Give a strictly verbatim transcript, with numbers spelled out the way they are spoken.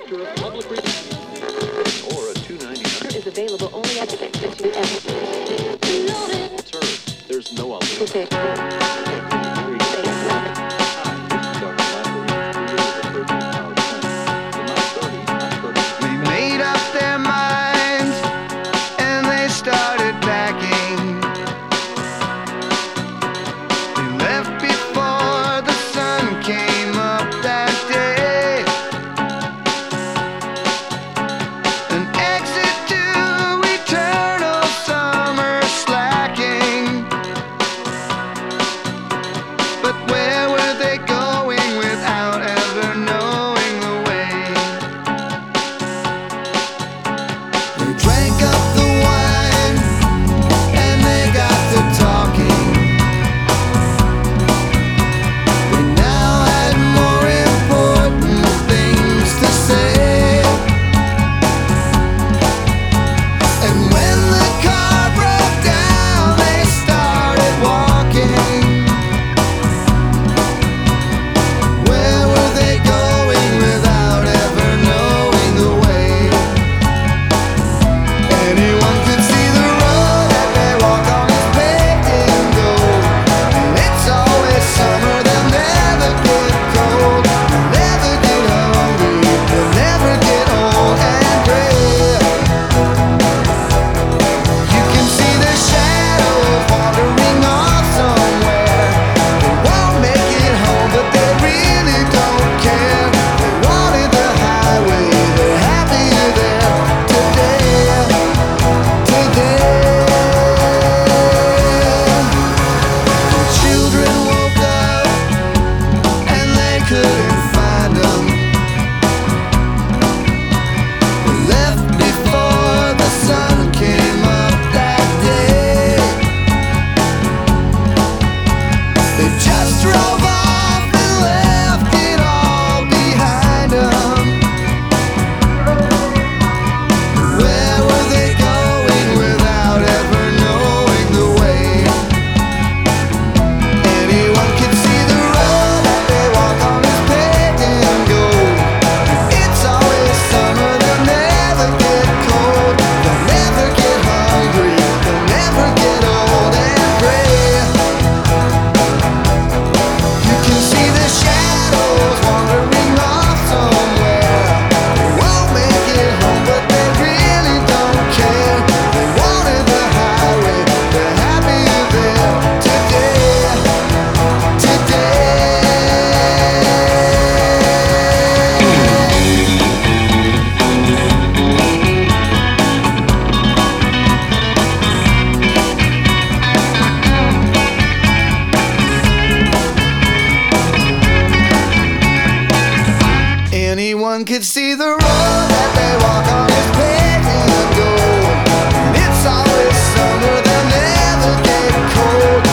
Director of Public Relations. Or a two ninety-nine. Is available only at the Sir, there's no alternative. Okay. They made up their minds and they started packing. They left before the sun came up that day. An exit to eternal summer slacking. But where were they going without ever knowing the way? They drank up the wine and they got to talking. They now had more important things to say. And when the car broke down, they started walking. Where were they going without ever knowing the way? Anyone could see the road that they walk on is paved in gold. And it's always summer, they'll never get cold. They'll never get hungry, they'll never get old and gray. You can see their shadows wandering off somewhere. They won't make it home, but they really don't care. They wanted the highway, they're happier there today. Today, children woke up and they couldn't find them. They left before the sun came up that day. They just drove off and left it all behind them. Where were they going without ever knowing the way? Anyone can see the road that they walk on is paved in gold. It's always summer, they'll never get cold. They'll never get hungry, they'll never get old and gray. You can see the shadows wandering off somewhere. They won't make it home, but they really don't care. They wanted the highway, they're happier there today. Today. Anyone could see the road that they walk on is paved in gold. And it's always summer, they'll never get cold.